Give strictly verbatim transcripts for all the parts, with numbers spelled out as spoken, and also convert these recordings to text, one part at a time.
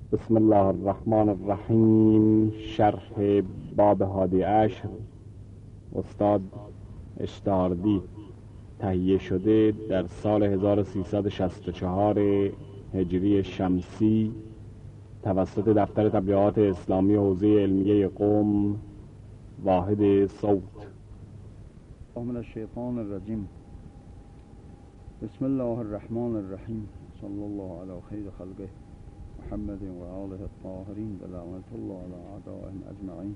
بسم الله الرحمن الرحیم. شرح باب هادی عشر، استاد اشتاردی، تهیه شده در سال هزار و سیصد و شصت و چهار هجری شمسی توسط دفتر تبلیغات اسلامی حوزه علمیه قم، واحد صوت. من الشیطان الرجیم. بسم الله الرحمن الرحیم. صلی الله علی خیر خلقه محمد و آله الطاهرین و لعنت الله علی اعدائهم اجمعین.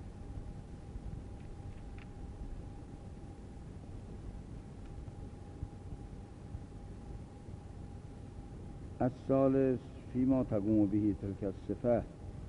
الثالث فيما تقوم به تلك الصفة.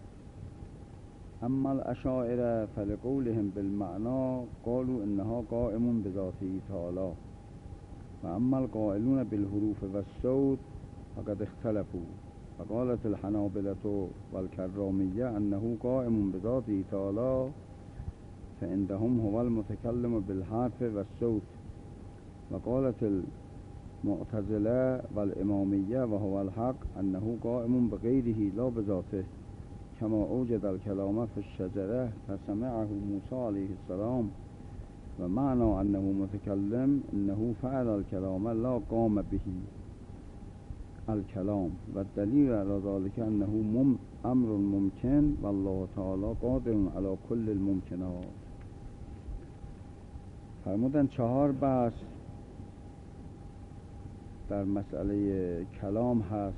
اما الاشاعره فلقولهم بالمعنى قالوا انها قائم بذاته تعالى، واما القائلون بالحروف والصوت فقد اختلفوا، فقالت الحنابلة والكرامية انه قائم بذاته تعالى فعندهم هو المتكلم بالحرف والصوت، وقالت المعتزلة والإمامية وهو الحق انه قائم بغيره لا بذاته، كما اوجد الكلام في الشجرة فسمعه موسى عليه السلام، ومعنى انه متكلم انه فعل الكلام لا قام به الكلام، والدليل على ذلك انه مم امر ممكن والله تعالى قادر على كل الممكنات. فرمودن چهار بحث در مسئله کلام هست.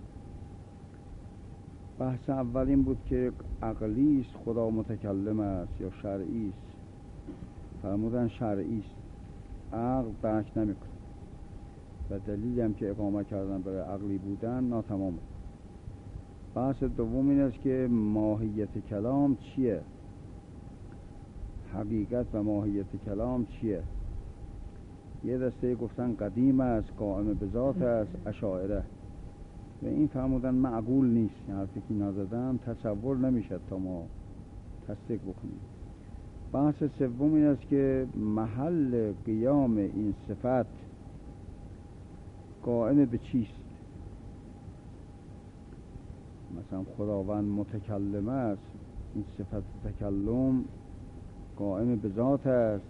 بحث اول این بود که عقلی است خدا متکلم است یا شرعی است. فرمودن شرعی است، عقل درک نمیکنه و دلیلی هم که اقامه کردن برای عقلی بودن ناتمامه. بحث دوم این است که ماهیت کلام چیه، حقیقت و ماهیت کلام چیه. یه دسته گفتن قدیم است، قائم به ذات است، اشاعره، و این فرمودن معقول نیست، این حرفی که نزدن تصور نمیشد تا ما تصدیق بکنیم. بحث سوم این است که محل قیام این صفت قائم به چیست. مثلا خداوند متکلم است، این صفت تکلم قائم به ذات است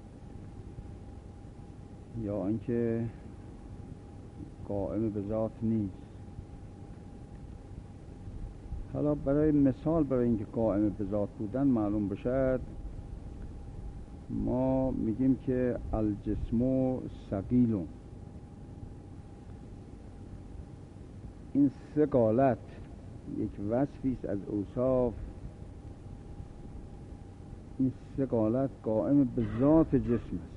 یا اینکه قائم به ذات نیست. حالا برای مثال، برای اینکه قائم به ذات بودن معلوم بشد، ما میگیم که الجسم ثقیل. این ثقالت یک وصفی است از اوصاف. این ثقالت قائم به ذات جسم است.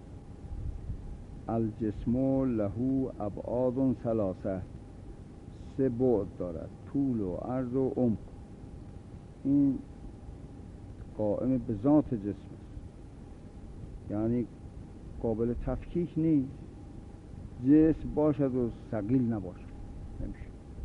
الجسم له ابعاد ثلاثه، سه بعد دارد، طول و عرض و عمق. این قائم به ذات جسم است، یعنی قابل تفکیک نیست. جسم باشد و ثقیل نباشد، نمیشه.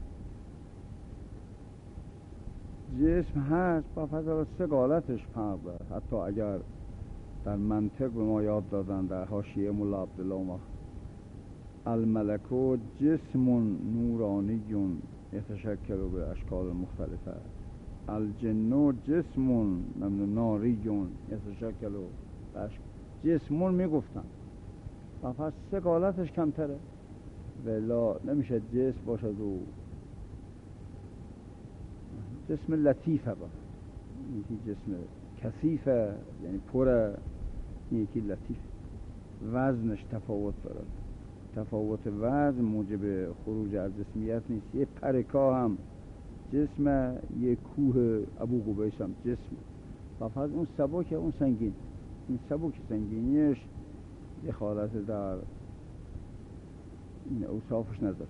جسم هست با فضل ثقالتش فرق دارد. حتی اگر در منطق به ما یاد دادن در حاشیه مولا عبدالله ما، الملک جسم نورانی یتشکل به اشکال مختلفه، الجن جسم ناری یتشکل به اشکال. جسمون میگفتن و پس ثقالتش کمتره، ولی نمیشه جسم باشد و جسم لطیفه با یکی جسم کثیفه، یعنی پره، یکی لطیف. وزنش تفاوت دارد. تفاوت وزن موجب خروج از جسمیت نیست. یه پرکا هم جسم، یه کوه ابو قبیس هم جسم. و پس اون سبک اون سنگین، این سبک سنگینیش دخالت در این اوصافش نداره.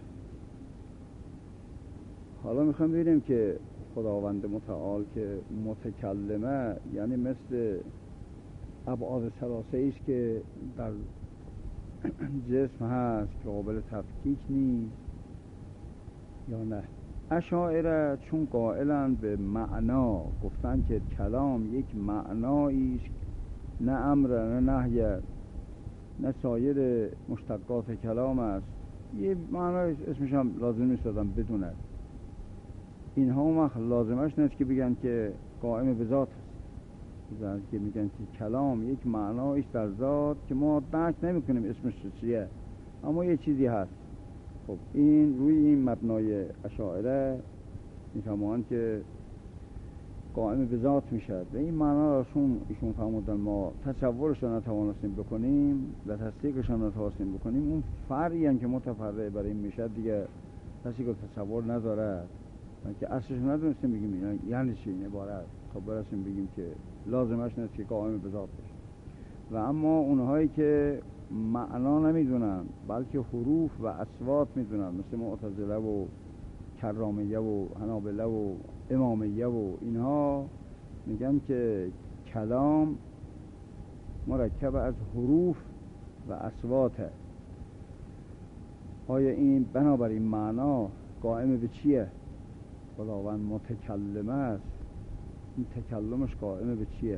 حالا میخوام ببینیم که خداوند متعال که متکلمه، یعنی مثل ابعاد ثلاثه ایست که در جسم هست که قابل تفکیک نیست یا نه. اشاعره چون قائلند به معنا، گفتن که کلام یک معنایی است، نه امر نه نهی نه سایر مشتقات کلام است. یه معنای اسمش هم لازم نیست دادم بدونه. اینها هم لازمش نیست که بگن که قائم به ذات است، که میگن که کلام یک معنایش در ذات که ما درک نمیکنیم اسمش چیه، اما یه چیزی هست. خب این روی این مبنای اشاعره میفهمون که قائم به ذات میشد و این معنا را چون ایشون فرمودن ما تصورش را نتوانستیم بکنیم و تصدیقش را نتوانستیم بکنیم، اون فرعی هم که متفرع برای این میشد دیگه کسی که تصور نداره که اصلش ندونستیم بگیم اینا یعنی چی این عبارت، تا برسیم بگیم که لازمش نیست که قائم به ذات بشه. و اما اونهایی که معنا نمیدونن بلکه حروف و اصوات میدونن، مثل معتزله و کرامیه و حنابله و امامیه و اینها، میگن که کلام مرکب از حروف و اصواته. آیا این بنابراین معنا قائم به چیه؟ خداوند متکلم است، این تکلمش قائم به چیه؟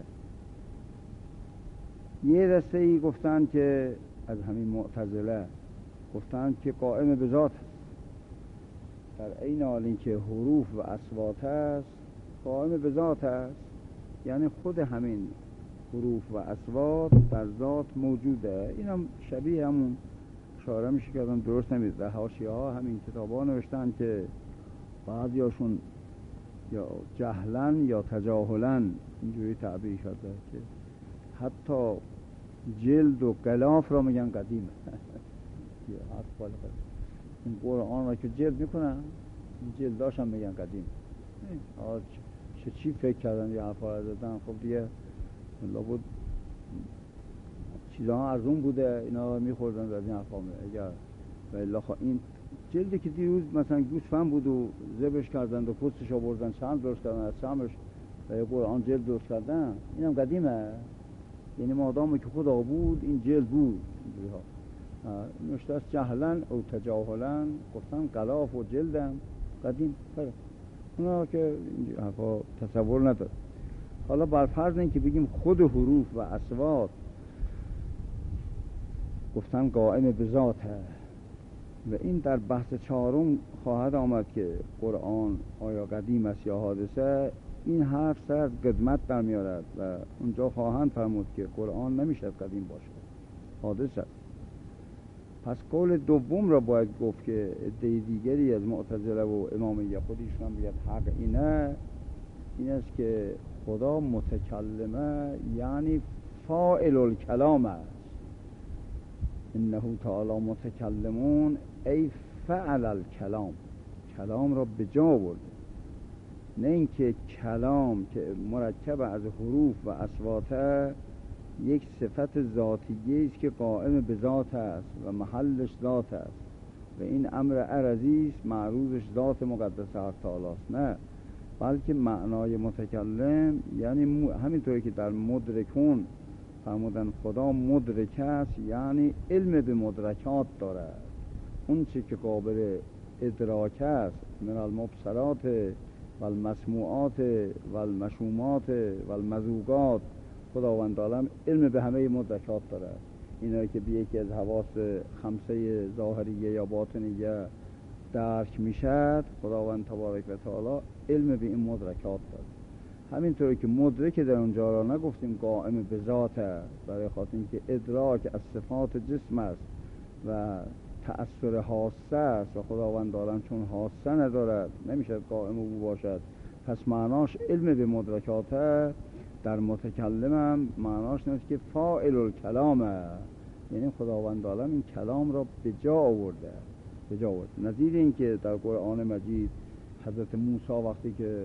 یه دسته ای گفتن که از همین معتزله گفتن که قائم به ذات است، در این حال این که حروف و اصوات است قائم به ذات است، یعنی خود همین حروف و اصوات در ذات موجوده. این هم شبیه همون اشاره میشه که آدم درست نمیده. در حاشیه ها همین کتاب ها نوشتن که بعضیاشون یا جهلن یا تجاهلن اینجوری تعبیر شده که حتی جلد و غلاف را میگن قدیمه. این قرآن را که جلد میکنن این جلداش هم میگن قدیم. چه چی فکر کردن یا حرفا دادن؟ خب دیگه لابد چیزها ارزون بوده اینا میخوردن از این حرفا. اگر والله این جلدی که دیروز مثلا گوسفند بود و ذبحش کردند و پوستش آوردن چند درست کردن از سمش و قرآن جلد درست کردن، اینم قدیمه. یعنی مادامی که خدا بود این جلد بود. اینجوری ها نوشته است جهلن او تجاهلن، گفتن غلاف و جلدم قدیم. خیلی اونا که حرفا تصور نداره. حالا بر فرض این که بگیم خود حروف و اصوات گفتن قائم به ذاته و این در بحث چهارم خواهد آمد که قرآن آیا قدیم است یا حادثه، این حرف سر از قدمت در میارد و اونجا خواهند فرمود که قرآن نمیشه قدیم باشه، حادث است. پس قول دوم را باید گفت که عده دیگری از معتزله و امامیه خودشون هم بیاد حق اینه این است که خدا متکلمه، یعنی فاعل الکلام است. انه تعالی متکلمون ای فعل الکلام، کلام را به جا برده. نه اینکه کلام که مرکب از حروف و اصوات یک صفت ذاتیه است که قائم به ذات است و محلش ذات است و این امر عرضی است معروضش ذات مقدس حق تعالی است. نه، بلکه معنای متکلم یعنی همینطوری که در مدرکون فرمودن خدا مدرک است، یعنی علم به مدرکات دارد. اون چی که قابل ادراک است من المبصرات و المسموعات و المشومات و المذوقات، خداوند عالم علم به همه مدرکات دارد. اینایی که به یکی از حواس خمسه ظاهریه یا باطنیه درک میشد، خداوند تبارک و تعالی علم به این مدرکات دارد. همینطوری که مدرک در اونجا را نگفتیم قائم به ذات است، برای خاطر اینکه ادراک از صفات جسم است و تأثیر حاسه است و خداوند عالم چون حاسه ندارد نمیشه قائم او باشد. پس معناش علم به مدرکات است. در متکلمم معناش نیست که فاعل الکلامه، یعنی خداوند عالم این کلام را به جا آورده به جا آورده. نظیر این که در قرآن مجید حضرت موسی وقتی که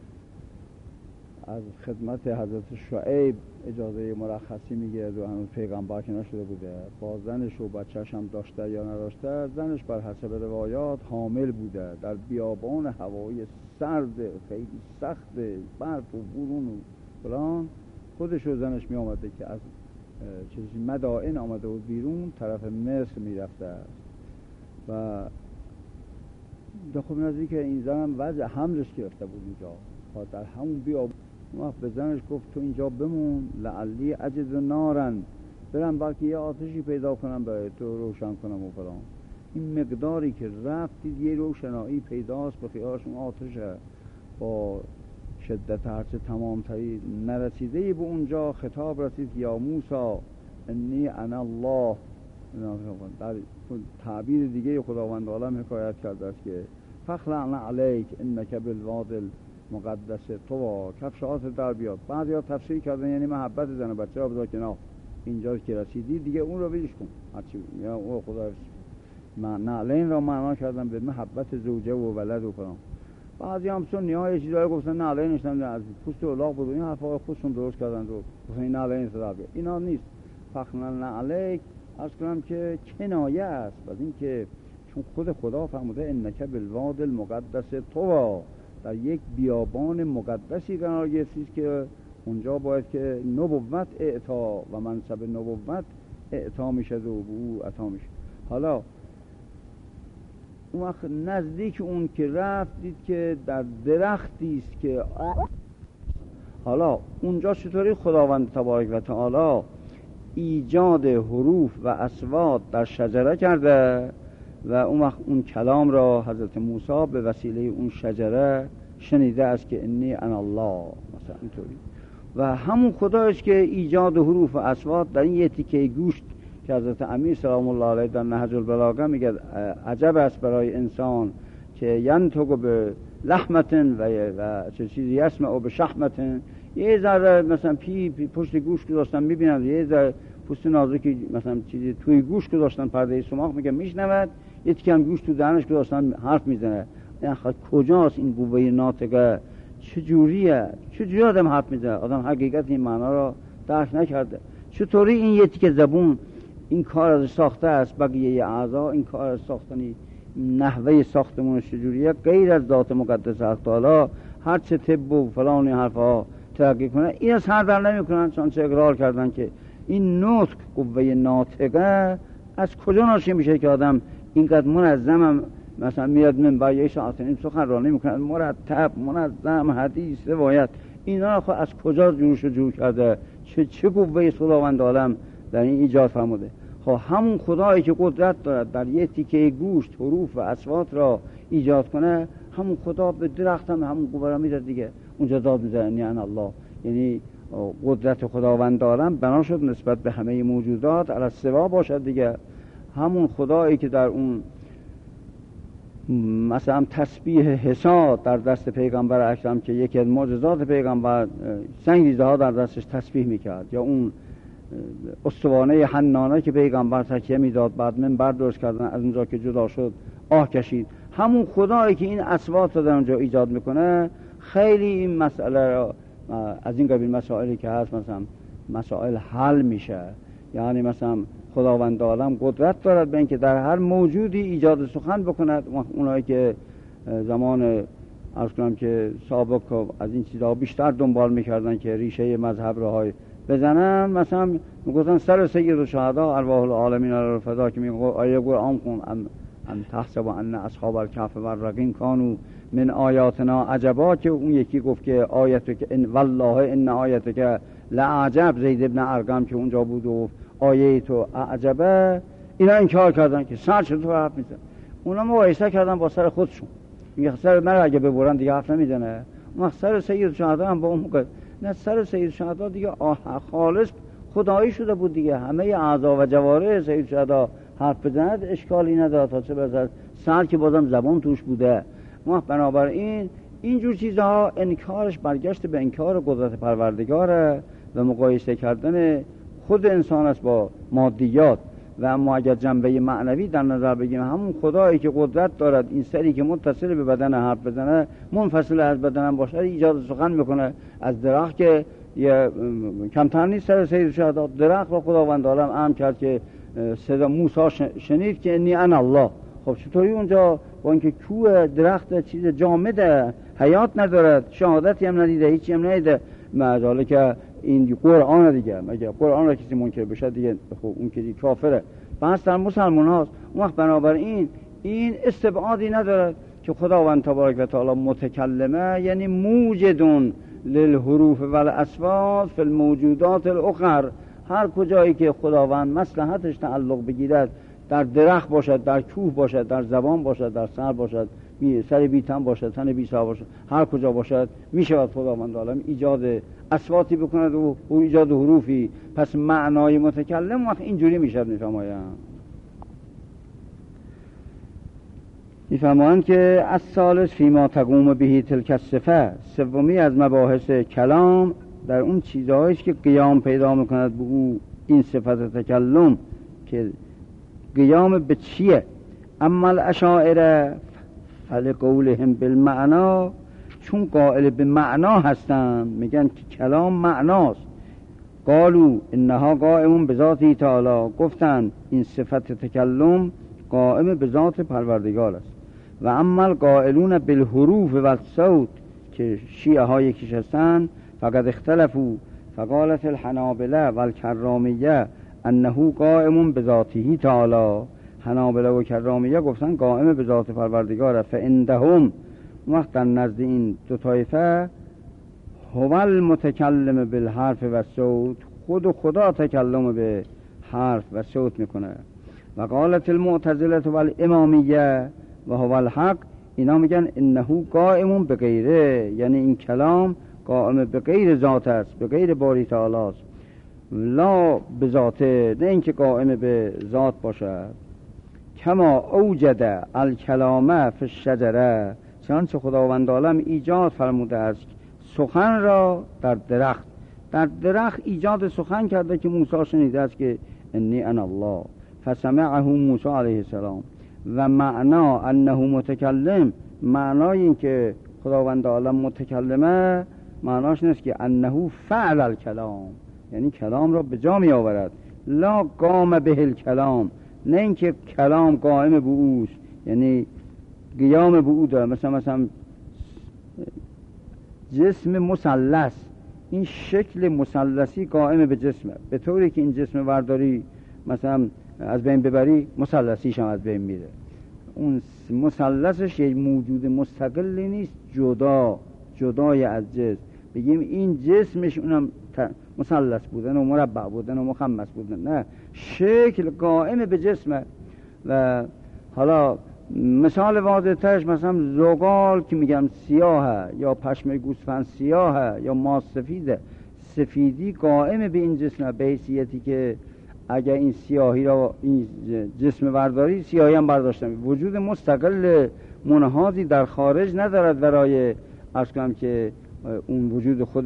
از خدمت حضرت شعیب اجازه مرخصی میگیرد و هنوز پیغمبر که نشده بوده، با زنش و بچه‌ش هم داشته یا نداشته، زنش بر حسب روایات حامل بوده، در بیابان هوایی سرد خیلی سخت برف و بارون و فلان، خودش و زنش می آمده که از چیزی مدائن آمده و بیرون طرف مصر می رفته و خب نزدیک این زن وضع حملش گرفته بود اینجا و در همون بیابان وقت به زنش گفت تو اینجا بمون لعلی اجد نارن، برم بلکه یه آتشی پیدا کنم برای تو روشن کنم و فلان. این مقداری که رفتید یه روشنایی پیداست به خیالشون آتشه با شدت هرچه تمام تری نرسیده به اونجا خطاب رسید یا موسی انی انا الله. در تعبیر دیگه خداوند عالم حکایت کرده است که فخلعنا علیک انک بالواد المقدس طوا، کفشات در بیاد. بعضیا تفسیر کردن یعنی محبت زن و بچه ها بذار کنار، اینجا که رسیدی دیگه اون رو ولش کن هرچی یا او خدا. نعلین را معنا کردن به محبت زوجه و ولد و فلان. بعضی هم سنی ها یه چیزایی گفتن نعلینش نمیدن از پوست الاغ بود، این حرفا خودشون درست کردن رو گفتن این نعلین صدا بیاد. اینا نیست. فخلعنا علیک عرض کنم که کنایه است از این که چون خود خدا فرموده انک بالواد المقدس طوا، در یک بیابان مقدسی قرار گرفتید که اونجا باید که نبوت اعطا و منصب نبوت اعطا میشه و او عطا میشه. حالا اون وقت نزدیک اون که رفت دید که در درختی است که حالا اونجا چطوری خداوند تبارک و تعالی ایجاد حروف و اصوات در شجره کرده و اون وقت اون کلام را حضرت موسی به وسیله اون شجره شنیده است که انی انا الله مثلا اینطوری. و همون خدایش که ایجاد حروف و اصوات در این یه تیکه گوشت که حضرت امیر سلام الله علیه در نهج البلاغه میگه عجب است برای انسان که ینطق به لحمتن و, و چه چیزی یسمع به شحمتن. یه ذره مثلا پی, پی پشت گوش گذاشتن میبینن، یه ذره پوست نازکی مثلا چیزی توی گوش گذاشتن پرده سماق میگه میشنود، یه تیکه هم گوش تو دهنش گذاشتن حرف میزنه. این کجاست این قوه ناطقه؟ چجوریه؟ چجوری آدم حرف میزنه؟ آدم حقیقت این معنا را درک نکرده. چطوری این یه تیکه زبون این کار از ساخته است؟ بقیه اعضا این کار از ساختنی نحوه ساختمونش چجوریه؟ غیر از ذات مقدس حق تعالی هر چه طب و فلان این حرفا ترقی کنه این از هر در نمی کنن، چون چه اقرار کردن که این نطق قوه ناطقه از کجا ناشی میشه که آدم اینقدر منظم هم مثلا میاد من با یه ساعت این سخنرانی میکنه مرتب منظم حدیث روایت، اینا خب از کجا جورش جور کرده؟ چه چه قوه خداوند عالم در این ایجاد فرموده؟ خب همون خدایی که قدرت دارد در یه تیکه گوشت حروف و اصوات را ایجاد کنه، همون خدا به درخت هم همون قوه را میده دیگه. اونجا داد میزنه یعنی الله، یعنی قدرت خداوند عالم بنا شد نسبت به همه موجودات علی السوا باشد دیگه. همون خدایی که در اون مثلا تسبیح حساد در دست پیغمبر اکرم که یکی از معجزات پیغمبر سنگریزه ها در دستش تسبیح میکرد، یا اون استوانه حنانه که پیغمبر تکیه میداد بعد من برداشت کردن از اونجا که جدا شد آه کشید، همون خدایی که این اصوات رو در اونجا ایجاد میکنه. خیلی این مسئله را از این قبیل مسائلی که هست مثلا مسائل حل میشه. یعنی مثلا خداوند عالم قدرت دارد به اینکه در هر موجودی ایجاد سخن بکند. اونایی که زمان عرض کنم که سابق از این چیزها بیشتر دنبال میکردن که ریشه مذهب رو های بزنن، مثلا میگفتن سر سید الشهدا ارواح العالمین علی الفدا که میگه آیه قرآن کن ام ام تحسب ان اصحاب الکهف والرقیم کانوا من آیاتنا عجبا، که اون یکی گفت که آیت که ان والله ان آیت که لعجب زید ابن ارقم که اونجا بود و آیه تو عجبه، اینا انکار کردن که سر چطور حرف میزنه. اونا مقایسه کردن با سر خودشون، میگه سر من اگه ببرن دیگه حرف نمیزنه. اون سر سید شهدا هم با اون موقع نه، سر سید شهدا دیگه خالص خدایی شده بود دیگه، همه اعضا و جوارح سید شهدا حرف بزند اشکالی نداره تا چه برسه سر که بازم زبان توش بوده. ما بنابراین اینجور چیزها انکارش برگشت به انکار قدرت پروردگاره و مقایسه کردن خود انسان است با مادیات. و اما اگر جنبه معنوی در نظر بگیم، همون خدایی که قدرت دارد این سری که متصل به بدن حرف بزنه منفصل از بدن باشه ایجاد سخن میکنه. از درخت که یه کمتر نیست سر سید شهدا، درخت را خداوند عالم امر کرد که صدا موسی شنید که انی انا الله. خب چطوری اونجا با اینکه کوه درخت چیز جامده حیات ندارد، شهادتی هم ندیده، هیچی هم ندیده، مجاله که این قرآن دیگه، مگه قرآن را کسی منکر بشه دیگه خب اون که دیگه کافره. پس در مسلمان هاست. اون وقت بنابراین این استبعادی ندارد که خداوند تبارک و تعالی متکلمه، یعنی موجدون للحروف و الاصوات فی الموجودات الاخر. هر کجایی که خداوند مصلحتش تعلق بگیرد، در درخت باشد، در کوه باشد، در زبان باشد، در سر باشد، سر بی تن باشد، تن بی سر باشد، هر کجا باشد میشود خداوند عالم ایجاد اصواتی بکند و او ایجاد حروفی. پس معنای متکلم وقت اینجوری میشد میفرمایند. میفرمایند که الثالث فیما تقوم به تلک الصفه، سومی از مباحث کلام در اون چیزهایی که قیام پیدا میکند به او این صفت تکلم، که قیام به چیه؟ اما الاشاعره فلقولهم بالمعنا، چون قائل به معنا هستن میگن که کلام معناست. قالوا انها قائم بذاته تعالی، گفتن این صفت تکلم قائم به ذات پروردگار است. و اما القائلون بالحروف و الصوت، که شیعه ها یکیش هستن، فقد اختلفوا فقالت الحنابله و الکرامیه انه قائم بذاته تعالی. حنابله و کرامیه گفتن قائم به ذات پروردگار است. فعندهم، وقت در نزد این دو طایفه، هو المتکلم بالحرف و صوت، خود و خدا تکلم به حرف و صوت میکنه. و قالت المعتزله و الامامیه و هو الحق، اینا میگن انه قائم به غیره، یعنی این کلام قائم به غیر ذات است، به غیر باری تعالی است، لا به ذاته، نه اینکه قائم به ذات باشد. کما اوجد الکلامه فی الشجره، چنانچه خداوند عالم ایجاد فرموده است سخن را در درخت. در درخت ایجاد سخن کرده که موسی شنیده است که انی انا الله، فسمعه موسی علیه السلام. و معنا انه متکلم، معنای این که خداوند عالم متکلمه، معناش نیست که انه فعل الکلام، یعنی کلام را به جا می آورد. لا قام به الکلام، نه اینکه کلام قائم به اوست، یعنی قیام به او داره. مثلا مثلا جسم مثلث، این شکل مثلثی قائم به جسمه، به طوری که این جسم ورداری مثلا از بین ببری مثلثیش هم از بین میره. اون مثلثش یک موجود مستقلی نیست، جدا جدای از جسم. بگیم این جسمش اونم مثلث بودن و مربع بودن و مخمس بودن، نه، شکل قائم به جسمه. و حالا مثال واضح ترش مثلا زغال که میگم سیاهه، یا پشم گوسفند سیاهه، یا ماست سفیده، سفیدی قائم به این جسمه، به حیثیتی که اگر این سیاهی را این جسم برداری، سیاهی هم برداشتن. وجود مستقل منحازی در خارج ندارد برای عرض کنم که اون وجود خود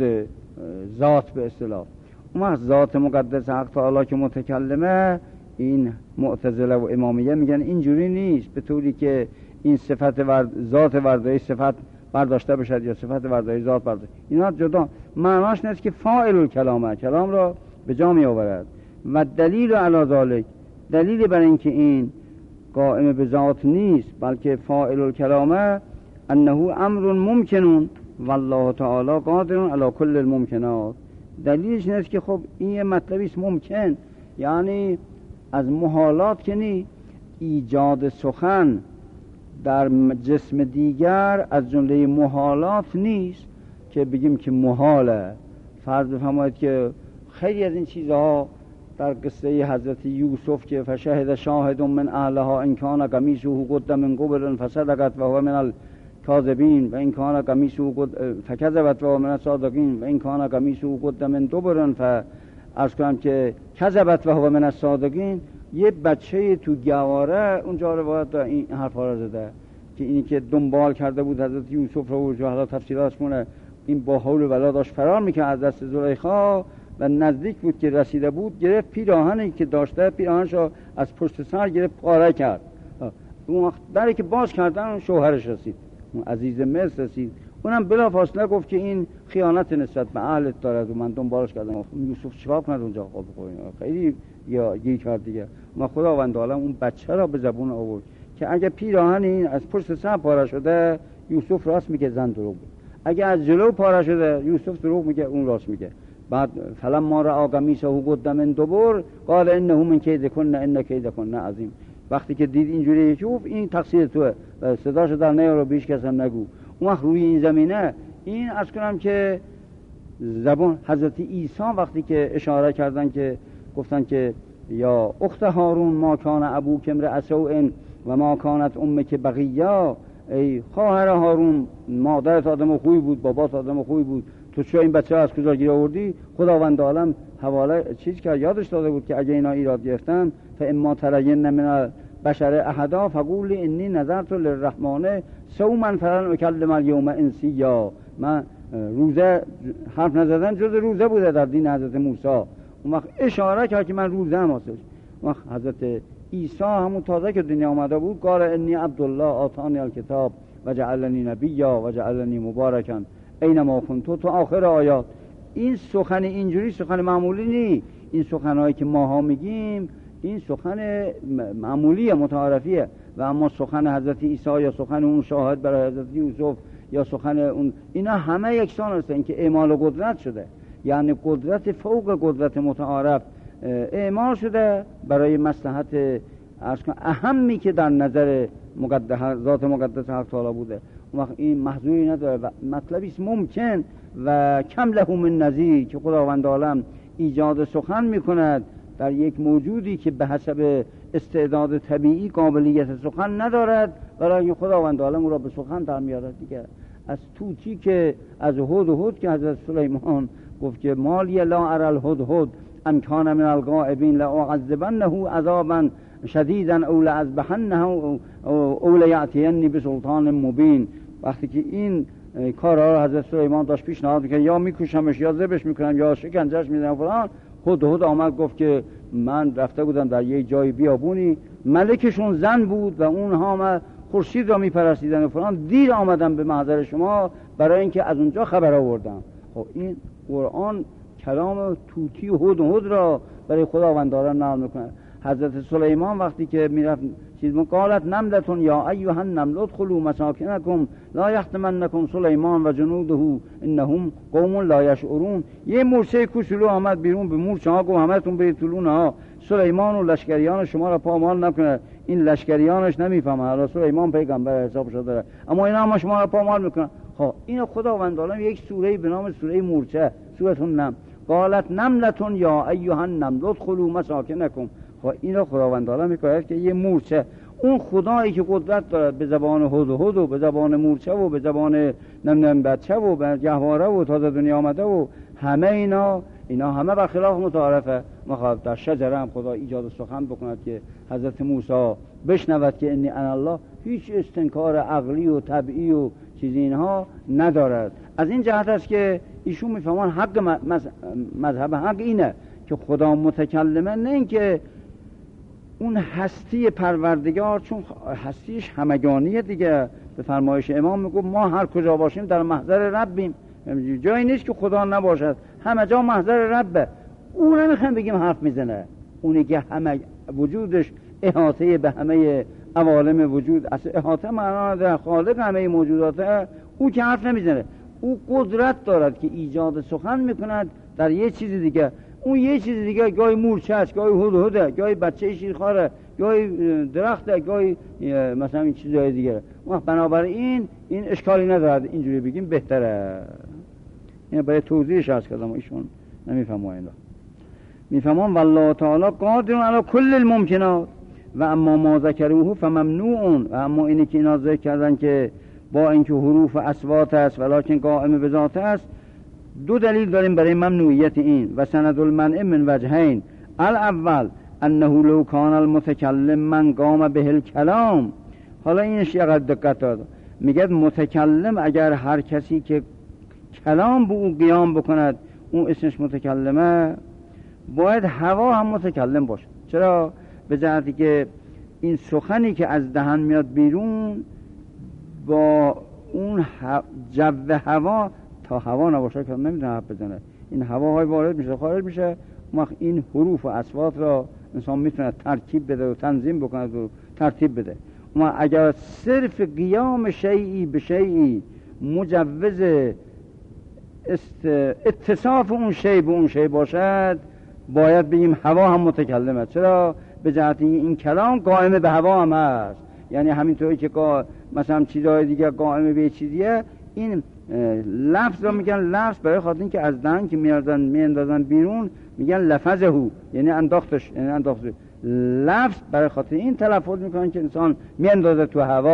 ذات به اصطلاح. اون وقت ذات مقدس حق تعالی که متکلمه، این معتزله و امامیه میگن اینجوری نیست، به طوری که این صفت ورد ذات ورداری صفت برداشته بشد یا صفت ورداری ذات برداشته. اینا جدا معناش نیست که فاعل الکلامه، کلام را به جا می آورد. و دلیل علی ذالک، دلیل بر اینکه این قائم به ذات نیست بلکه فاعل الکلامه، انه امر ممکنون والله تعالی قادر علی کل الممکنات. دلیلش نیست که خب این مطلبی است ممکن، یعنی از محالات که نی، ایجاد سخن در جسم دیگر از جمله محالات نیست که بگیم که محاله. فرض بفرمایید که خیلی از این چیزها در قصه حضرت یوسف که فشهد شاهد من اهلها ان کان قمیصه قد من قبل فصدقت و هو من الکاذبین و ان کان قمیصه قد فکذبت و هو من الصادقین و ان کان قمیصه قد من دبر فعرض کنم که کذبت و هو من الصادقین. یه بچه تو گواره اونجا روایت این حرفا را زده که اینی که دنبال کرده بود حضرت یوسف رو و حالا تفسیراتش مونه، این با حول و ولا داشت فرار میکرد از دست زلیخا و نزدیک بود که رسیده بود، گرفت پیراهنی که داشته، پیراهنشو از پشت سر گرفت پاره کرد. اون وقت برای که باز کردن شوهرش رسید، اون عزیز مصر رسید، اونم بلا فاصله گفت که این خیانت نسبت به اهلت دارد و من دنبالش کردم. یوسف چیکار کنه اونجا؟ خب خیلی یا گیر کرد دیگه. ما خداوند عالم اون بچه را به زبون آورد که اگه پیراهن این از پشت سر پاره شده، یوسف راست میگه زن دروغ بود. اگه از جلو پاره شده، یوسف دروغ میگه اون راست میگه. بعد فلما رأى قمیصه قد من دبر قال انه من کیدکن ان کیدکن عظیم. وقتی که دید اینجوری گفت این تقصیر توه، صداشو در نیار بیش کس هم نگو. اون وقت روی این زمینه این از کنم که زبان حضرت عیسی وقتی که اشاره کردن که گفتن که یا اخت هارون ما کان ابوک امرأ سوء و ما کانت امک بغیا، ای خواهر هارون، مادرت آدم خوبی بود، بابات آدم خوبی بود، تو چرا این بچه از کجا گیر آوردی؟ خداوند عالم حواله چیز که یادش داده بود که اگه اینا ایراد گرفتن فاما ترین من بشر احدا فقول انی نذرت للرحمن صوما فلن اکلم اليوم انسیا. من روزه حرف نزدن جز روزه بوده در دین حضرت موسی. اون وقت اشاره کرد که من روزه هم هستش. اون وقت حضرت عیسی همون تازه که دنیا آمده بود قال انی عبدالله آتانی الکتاب و جعلنی نبیا و جعلنی مبارکا اینما کنت. تو آخر آیات این سخن اینجوری سخن معمولی نی. این سخنهایی که ماها میگیم این سخن معمولی متعارفیه، و اما سخن حضرت عیسی یا سخن اون شاهد برای حضرت یوسف یا سخن اون، اینا همه یکسان هستن که اعمال قدرت شده، یعنی قدرت فوق قدرت متعارف اعمال شده برای مصلحت اهمی که در نظر مقدس ذات مقدس حق تعالی بوده. اون وقت این محظوری نداره و مطلبی است ممکن و کم له من نظیر که خداوند عالم ایجاد سخن میکند در یک موجودی که به حسب استعداد طبیعی قابلیت سخن ندارد، برای خداوند عالم او را به سخن در میارد دیگه. از توتی که از هد هد که حضرت سلیمان گفت که مالی لا اری الهدهد ام کان من الغائبین لاعذبنه عذابا شدیدا او لأذبحنه او لیأتینی بسلطان مبین. وقتی که این کارها را حضرت سلیمان داشت پیشنهاد میکنه یا میکشمش یا ذبحش میکنم یا شکنجهش میدم فلان، هدهد آمد گفت که من رفته بودم در یک جای بیابونی، ملکشون زن بود و اونها خورشید را میپرستیدن و فلان، دیر آمدم به محضر شما برای اینکه از اونجا خبر آوردم. خب این قرآن کلام توتی و هدهد را برای خداوند عالم نقل میکنه. حضرت سلیمان وقتی که میرفت چیز قالت نملتون یا ایها النمل ادخلوا مساکنکم لا یحطمنکم سلیمان و جنوده انهم قوم لا یشعرون. یه مورچه کوچولو آمد بیرون به مورچه ها گفت همتون برید تو لونه ها، سلیمان و لشکریان شما را پامال نکنه. این لشکریانش نمیفهمه، حالا سلیمان پیغمبر حساب شده داره، اما اینا هم شما را پامال میکنن. خب این خداوند عالم یک سوره به نام سوره مورچه، سوره النمل، قالت نملتون یا ایها النمل ادخلوا مساکنکم. خب این خداوند عالم میگه که یه مورچه، اون خدایی که قدرت دارد به زبان هدهد و به زبان مورچه و به زبان نمیدونم بچه و به گهواره و تازه دنیا آمده و همه اینا اینا همه برخلاف متعارفه. میخواد در شجره هم خدا ایجاد سخن بکند که حضرت موسی بشنود که انی انا الله، هیچ استنکار عقلی و طبعی و چیزی اینها ندارد. از این جهت است که ایشون میفهمان حق مذهب حق اینه که خدا متکلمه، نه اینکه اون هستی پروردگار، چون هستیش همگانیه دیگه. به فرمایش امام میگه ما هر کجا باشیم در محضر ربیم، جایی نیست که خدا نباشد، همه جا محضر ربه. اون نمیخوایم بگیم حرف میزنه، اونی که همه وجودش احاطه به همه عوالم وجود، اصلا احاطه معنا در خالق همه موجوداته، او که حرف نمیزنه، او قدرت دارد که ایجاد سخن میکند در یه چیز دیگه. اون یه چیز دیگه گاهی مورچه است، گاهی هدهده، گاهی بچه شیرخواره، گاهی درخته، گاهی مثلا این چیزهای دیگه. بنابراین این اشکالی ندارد، اینجوری بگیم بهتره. این برای توضیحش هست که ایشون نمیفهمه. این را میفهمون والله تعالی قادر علی کل الممکنات و اما ما ذکروه فممنوع. و اما اینی که اینا ذکر کردن که با اینکه حروف اصوات است ولکن قائم به ذات است، دو دلیل داریم برای ممنوعیت این. و سند المنع من وجهین، الاول انه لو کان المتکلم من قام به الکلام. حالا اینش یقدر دقت داد، میگه متکلم اگر هر کسی که کلام به اون قیام بکند اون اسمش متکلمه، باید هوا هم متکلم باشه. چرا؟ به جهتی که این سخنی که از دهن میاد بیرون با اون جو هوا، تا هوا نباشه که نمیتونه حرف بزنه. این هواهای وارد میشه خارج میشه، وقت این حروف و اصوات را انسان میتونه ترکیب بده و تنظیم بکنه و ترتیب بده. اما اگر صرف قیام شیئی به شیئی مجوز است اتصاف اون شی به اون شی باشد، باید بگیم هوا هم متکلمه. چرا؟ به جهت این کلام قائم به هوا هم هست. یعنی همینطوری که مثلا چیزهای دیگه قائم به چیزیه، این لفظ را میگن لفظ برای خاطر این که از دهن که میاردن میاندازن بیرون میگن لفظهو، یعنی انداختش، یعنی انداخته. لفظ برای خاطر این تلفظ میکنن که انسان میاندازه تو هوا.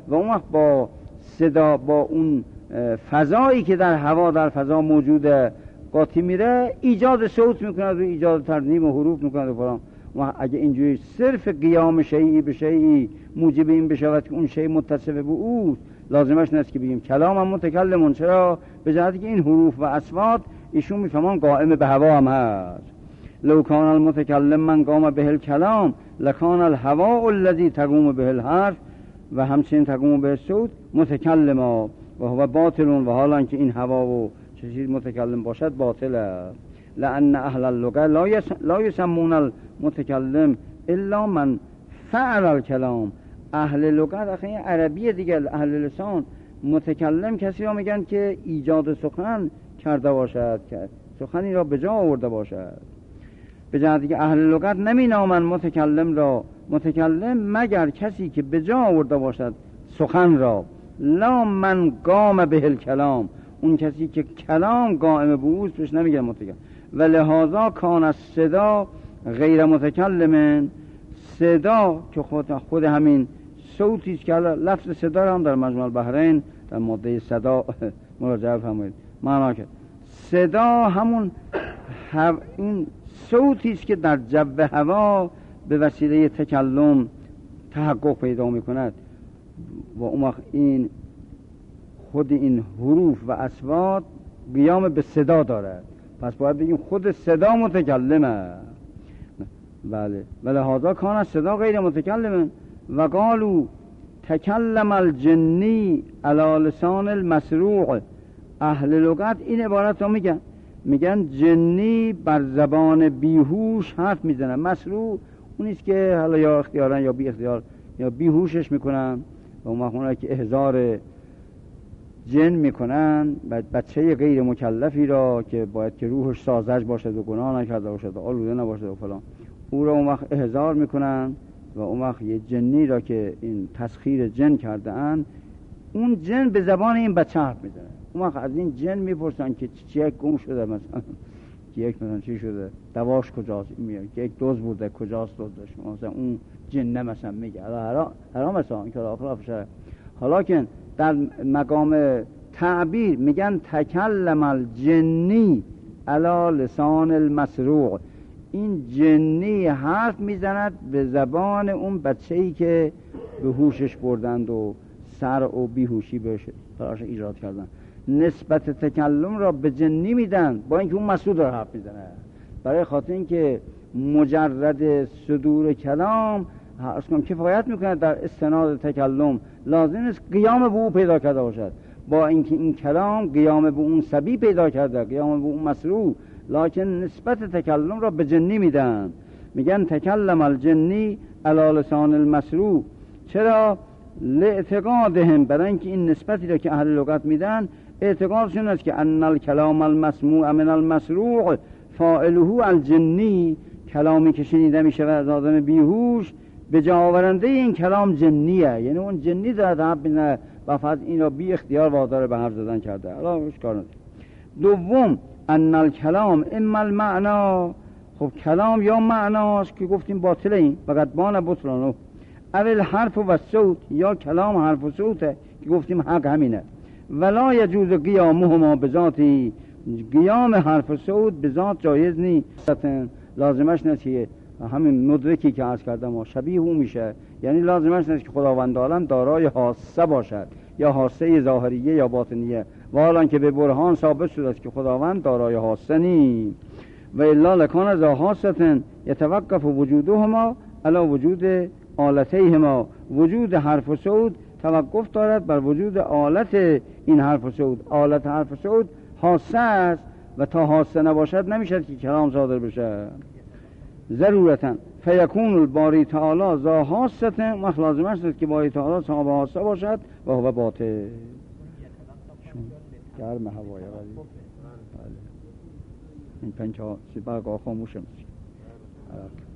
و اون وقت با صدا، با اون فضایی که در هوا در فضا موجوده قاطی میره، ایجاد صوت میکند و ایجاد ترنیم و حروف میکند و فلان. و اگه اینجوری صرف قیام شیئی به شیئی موجب این بشود که اون شیء متصف به اوست، لازمش نیست که بگیم کلام هم متکلمون. چرا؟ به جهتی که این حروف و اصوات ایشون میفهمان قائم به هوا هم هست. لو کان المتکلم من قام به الکلام لکان الهوا الذی تقوم به الحرف و همچنین تقوم به صوت متکلما و هو باطلون. و حالا که این هوا و چه چیز متکلم باشد باطله. لأن اهل اللغة لا يسمون المتکلم الا من فعل الکلام. اهل لغت اخی عربی دیگه، اهل لسان، متکلم کسی را میگن که ایجاد سخن کرده باشد، که سخنی را به جا آورده باشد. به جهتی که اهل لغت نمی نامن متکلم را متکلم مگر کسی که به جا آورده باشد سخن را. لا من قام به الکلام، اون کسی که کلام قائم به اوست بهش نمیگن متکلم. و لهذا کان الصدا غیر متکلم، صدا که خود خود همین صوتی است که لفظ صدا هم در مجموع البحرین در ماده صدا مراجعه فرمایید معنا کرد. صدا همون این صوتی است که در جو هوا به وسیله تکلم تحقق پیدا میکند و اون وقت این خود این حروف و اصوات قیام به صدا دارد. پس باید بگیم خود صدا متکلمه. بله. ولهذا کان صدا غیر متکلم و قالوا تکلم الجنی علی لسان المسروع. اهل لغت این عبارت رو میگن، میگن جنی بر زبان بیهوش حرف میزنه. مسروع اونیست که حالا یا اختیارا یا بی اختیار یا بیهوشش میکنن و اون مخونه که احضار جن میکنن بچه غیر مکلفی را که باید که روحش سازج باشد و گناه نکرده باشد و آلوده نباشد و فلان، او را اون وقت احضار میکنن و اون وقت یه جنی را که این تسخیر جن کرده ان، اون جن به زبان این بچه حرف میزنه. اون وقت از این جن میپرسن که چی گم شده، مثلا یک مثلا چی شده، دواش کجاست، میگه که یک دوز بوده کجاست دوزش، مثلا اون جن مثلا میگه حالا حالا مثلا این کار آخر بشه. حالا که در مقام تعبیر میگن تکلم الجنی علی لسان المسروع، این جنی حرف میزند به زبان اون بچه‌ای که به هوشش بردند و سر و بیهوشی بهش براش ایجاد کردن. نسبت تکلم را به جنی میدن با اینکه اون مسعود را حرف میزنه، برای خاطر اینکه مجرد صدور کلام اصلا کفایت میکنه در استناد تکلم، لازم است قیام به او پیدا کرده باشد. با اینکه این کلام قیام به اون سبی پیدا کرده، قیام به اون مسروع، لکن نسبت تکلم را به جنی میدن، میگن تکلم الجنی علی لسان المسروع. چرا؟ لاعتقادهم، برای اینکه این نسبتی را که اهل لغت میدن اعتقادشون است که ان الکلام المسموع من المسروع فاعله الجنی، کلامی که شنیده میشه از آدم بیهوش به جا آورنده این کلام جنیه، یعنی اون جنی داره حرف میزنه و فقط این را بی اختیار وادار به حرف زدن کرده. حالا روش کار نداره. دوم ان الکلام اما المعنا، خب کلام یا معناست که گفتیم باطله، این فقط بان بطلانو، اول حرف و صوت، یا کلام حرف و صوته که گفتیم حق همینه. ولا یجوز قیامهما بذاتی، قیام حرف و صوت به ذات جایز نیست، لازمش نیست که همین مدرکی که عرض کردم و شبیه او میشه، یعنی لازمش نیست که خداوند عالم دارای حاسه باشد، یا حاسه ظاهریه یا باطنیه، و حالا که به برهان ثابت شده است که خداوند دارای حاسه نیست. و الا لکان ذا حاسه یتوقف وجودهما علی وجود آلتیهما، وجود حرف و صوت توقف دارد بر وجود آلت این حرف و صوت. آلت حرف و صوت حاسه است و تا حاسه نباشد نمیشد که کلام صادر بشه ضرورتا. فیکون الباری تعالی ذا حاسه، وقت لازم است که باری تعالی صاحب حاسه باشد و هو باطل. گرم هوای ولی این پنج ها سی برگاه خاموشه میشه.